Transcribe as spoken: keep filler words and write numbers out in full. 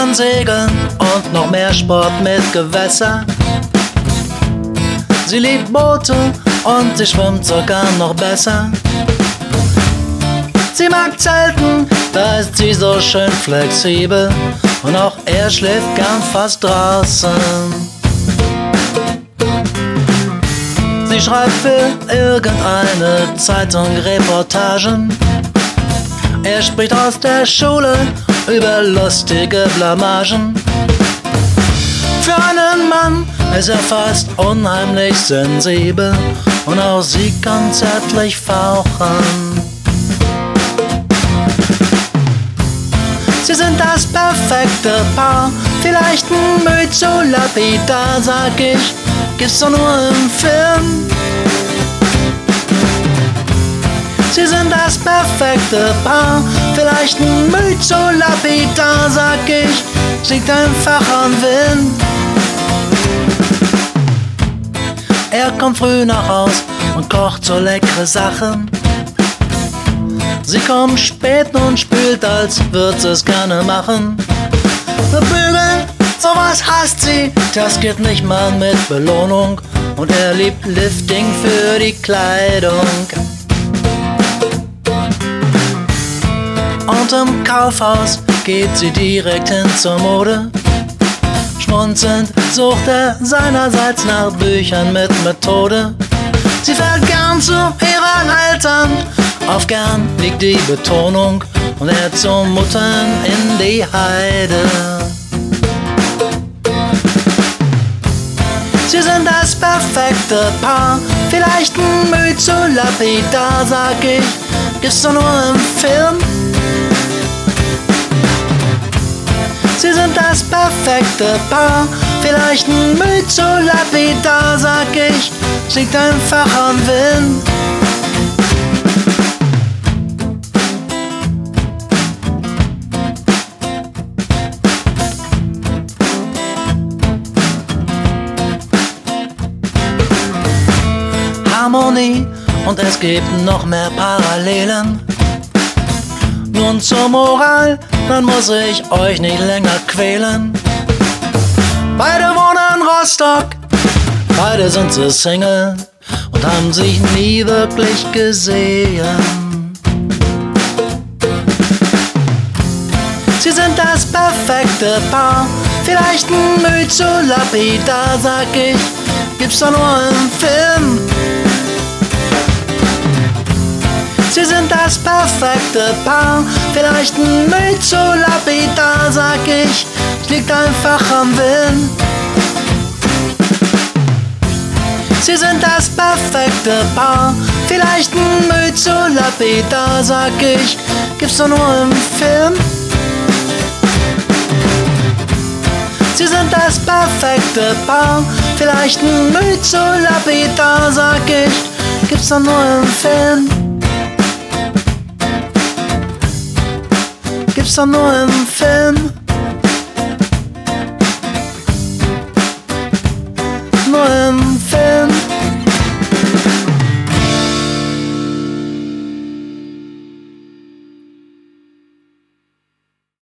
gern segeln und noch mehr Sport mit Gewässer. Sie liebt Boote und sie schwimmt sogar noch besser. Sie mag Zelten, da ist sie so schön flexibel. Und auch er schläft gern fast draußen. Sie schreibt für irgendeine Zeitung Reportagen. Er spricht aus der Schule über lustige Blamagen. Für einen Mann ist er fast unheimlich sensibel. Und auch sie kann zärtlich fauchen. Sie sind das perfekte Paar, vielleicht ein Mühe zu lapidar, sag ich, gibt's doch nur im Film. Sie sind das perfekte Paar, vielleicht ein Mühe zu lapidar, sag ich, liegt einfach am Wind. Er kommt früh nach Haus und kocht so leckere Sachen. Sie kommt spät und spült, als würd sie es gerne machen. Bügeln, sowas hasst sie, das geht nicht mal mit Belohnung. Und er liebt Lifting für die Kleidung. Und im Kaufhaus geht sie direkt hin zur Mode. Schmunzelnd sucht er seinerseits nach Büchern mit Methode. Sie fährt gern zu ihren Eltern, auf gern liegt die Betonung, und er zu Muttern in die Heide. Sie sind das perfekte Paar, vielleicht ein Mühe zu lapidar, sag ich, gibt's doch nur im Film. Sie sind das perfekte Paar, vielleicht ein Mühe zu lapidar, sag ich, liegt einfach am Wind. Harmonie und es gibt noch mehr Parallelen. Nun zur Moral, dann muss ich euch nicht länger quälen. Beide wohnen in Rostock, beide sind sie Single und haben sich nie wirklich gesehen. Sie sind das perfekte Paar, vielleicht ein Mühe zu lapidar, sag ich, gibt's doch nur im Film. Sie sind das perfekte Paar, vielleicht ein Mühe zu lapidar, sag ich, es liegt einfach am Wind. Sie sind das perfekte Paar, vielleicht ein Mühe zu lapidar, sag ich, gibt's doch nur im Film. Sie sind das perfekte Paar, vielleicht ein Mühe zu lapidar, sag ich, gibt's doch nur im Film. Gibt's doch nur im Film.